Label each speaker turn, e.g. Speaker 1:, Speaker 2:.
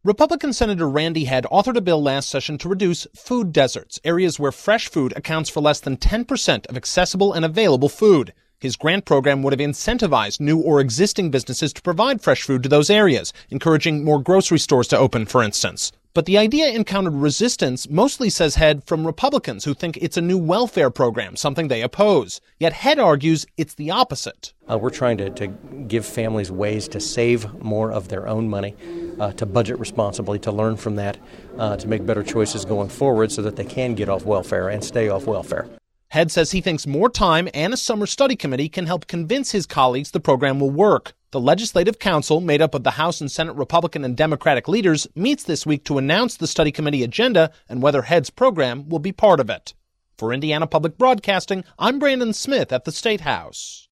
Speaker 1: Republican Senator Randy Head authored a bill last session to reduce food deserts, areas where fresh food accounts for less than 10% of accessible and available food. His grant program would have incentivized new or existing businesses to provide fresh food to those areas, encouraging more grocery stores to open, for instance. But the idea encountered resistance, mostly, says Head, from Republicans who think it's a new welfare program, something they oppose. Yet Head argues it's the opposite.
Speaker 2: We're trying to give families ways to save more of their own money, to budget responsibly, to learn from that, to make better choices going forward so that they can get off welfare and stay off welfare.
Speaker 1: Head says he thinks more time and a summer study committee can help convince his colleagues the program will work. The Legislative Council, made up of the House and Senate Republican and Democratic leaders, meets this week to announce the study committee agenda and whether Head's program will be part of it. For Indiana Public Broadcasting, I'm Brandon Smith at the State House.